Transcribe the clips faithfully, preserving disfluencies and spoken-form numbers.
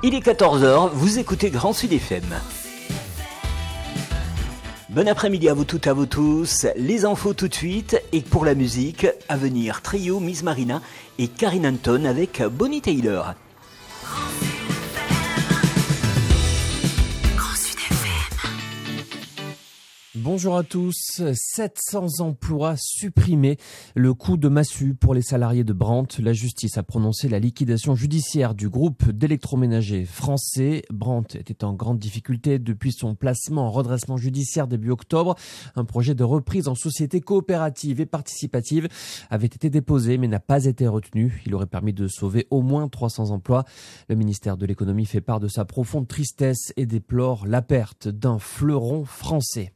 Il est quatorze heures, vous écoutez Grand Sud F M. Bon après-midi à vous toutes, à vous tous. Les infos tout de suite. Et pour la musique, à venir, trio Miss Marina et Karine Anton avec Bonnie Taylor. Bonjour à tous. sept cents emplois supprimés. Le coup de massue pour les salariés de Brandt. La justice a prononcé la liquidation judiciaire du groupe d'électroménager français. Brandt était en grande difficulté depuis son placement en redressement judiciaire début octobre. Un projet de reprise en société coopérative et participative avait été déposé mais n'a pas été retenu. Il aurait permis de sauver au moins trois cents emplois. Le ministère de l'économie fait part de sa profonde tristesse et déplore la perte d'un fleuron français.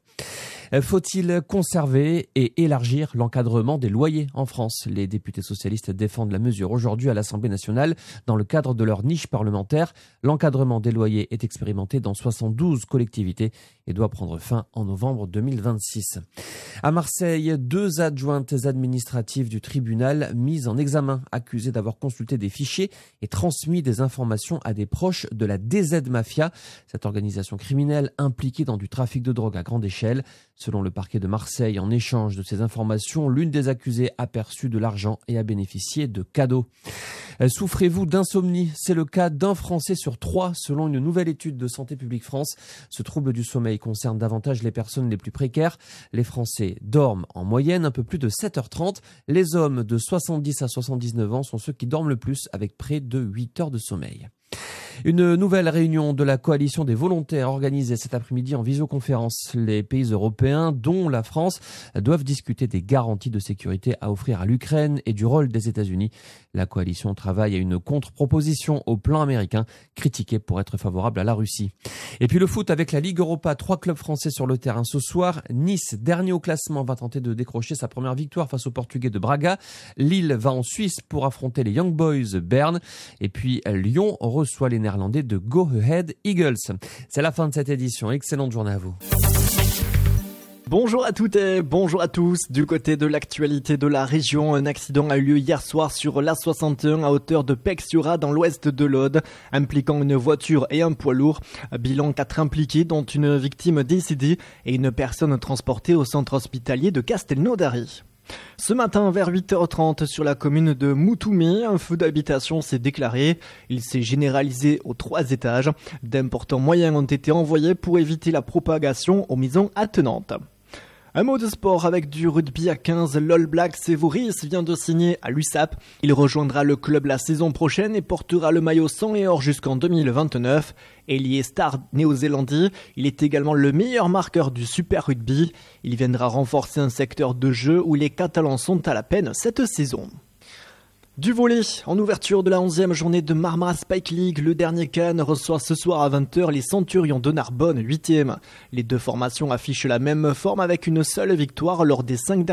Faut-il conserver et élargir l'encadrement des loyers en France ? Les députés socialistes défendent la mesure aujourd'hui à l'Assemblée nationale dans le cadre de leur niche parlementaire. L'encadrement des loyers est expérimenté dans soixante-douze collectivités et doit prendre fin en novembre deux mille vingt-six. À Marseille, deux adjointes administratives du tribunal mises en examen, accusées d'avoir consulté des fichiers et transmis des informations à des proches de la D Z Mafia, cette organisation criminelle impliquée dans du trafic de drogue à grande échelle. Selon le parquet de Marseille, en échange de ces informations, l'une des accusées a perçu de l'argent et a bénéficié de cadeaux. Souffrez-vous d'insomnie ? C'est le cas d'un Français sur trois, selon une nouvelle étude de Santé publique France. Ce trouble du sommeil concerne davantage les personnes les plus précaires. Les Français dorment en moyenne un peu plus de sept heures trente. Les hommes de soixante-dix à soixante-dix-neuf ans sont ceux qui dorment le plus, avec près de huit heures de sommeil. Une nouvelle réunion de la coalition des volontaires organisée cet après-midi en visioconférence. Les pays européens, dont la France, doivent discuter des garanties de sécurité à offrir à l'Ukraine et du rôle des États-Unis. La coalition travaille à une contre-proposition au plan américain, critiquée pour être favorable à la Russie. Et puis le foot avec la Ligue Europa, trois clubs français sur le terrain ce soir. Nice, dernier au classement, va tenter de décrocher sa première victoire face aux Portugais de Braga. Lille va en Suisse pour affronter les Young Boys Berne. Et puis Lyon reçoit les Néerlandais de Go Ahead Eagles. C'est la fin de cette édition. Excellente journée à vous. Bonjour à toutes et bonjour à tous. Du côté de l'actualité de la région, un accident a eu lieu hier soir sur l'A soixante et un à hauteur de Peix-sur-A dans l'ouest de l'Aude, impliquant une voiture et un poids lourd. Bilan quatre impliqués, dont une victime décédée et une personne transportée au centre hospitalier de Castelnaudary. Ce matin, vers huit heures trente, sur la commune de Moutoumé, un feu d'habitation s'est déclaré. Il s'est généralisé aux trois étages. D'importants moyens ont été envoyés pour éviter la propagation aux maisons attenantes. Un mot de sport avec du rugby à quinze, l'All Black Sévoris vient de signer à l'U S A P. Il rejoindra le club la saison prochaine et portera le maillot sang et or jusqu'en deux mille vingt-neuf. Ailier star néo-zélandais, il est également le meilleur marqueur du Super Rugby. Il viendra renforcer un secteur de jeu où les Catalans sont à la peine cette saison. Du volley, en ouverture de la onzième journée de Marmara Spike League, le dernier Cannes reçoit ce soir à vingt heures les Centurions de Narbonne, huitième. Les deux formations affichent la même forme avec une seule victoire lors des cinq dernières